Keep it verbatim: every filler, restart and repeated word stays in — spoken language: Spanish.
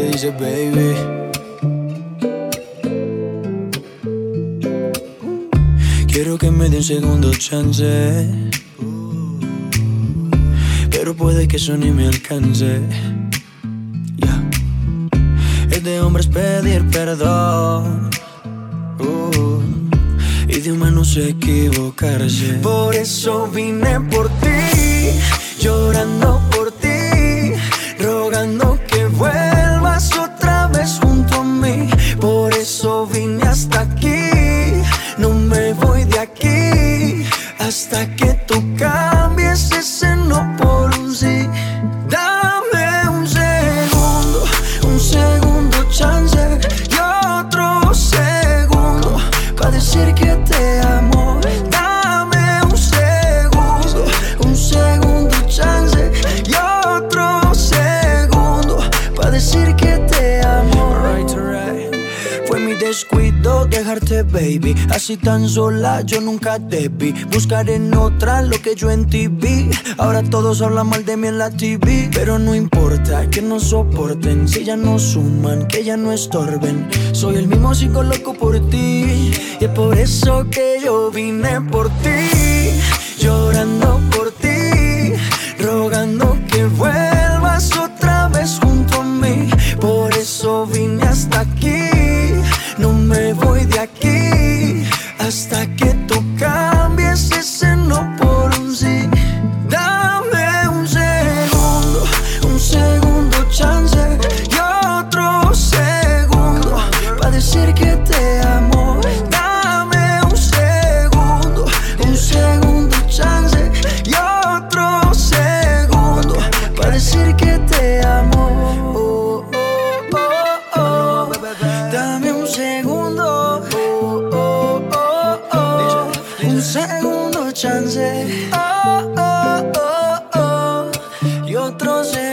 dice, baby? Quiero que me dé un segundo chance, pero puede que eso ni me alcance. Yeah. Es de hombres pedir perdón, uh, y de humanos equivocarse. Por eso vine por ti, llorando por ti, rogando que vuelvas otra vez junto a mí. Por eso vine hasta aquí, no me voy de aquí hasta que tú cambies ese no por un sí. Dame un segundo, un segundo chance y otro segundo para decir que te amo. Dame un segundo, un segundo chance y otro segundo para decir que te amo. Right, right. Fue mi descuido dejarte, baby. Así tan sola yo nunca debí buscar en otra lo que yo en ti vi. Ahora todos hablan mal de mí en la T V, pero no importa que no soporten, si ya no suman, que ya no estorben. Soy el mismo sigo loco por ti, y es por eso que yo vine por ti, llorando por ti, rogando que vuelvas otra vez junto a mí. Por eso vine hasta aquí, no me voy de aquí hasta que tú cambies ese no por un sí. Dame un segundo, un segundo chance y otro segundo para decir que te amo. Dame un segundo, un segundo chance y otro segundo para decir que te amo. Oh, oh, oh, oh. Dame un segundo, oh, oh, oh, oh. Un segundo chance, oh, oh, oh, oh. Y otro segundo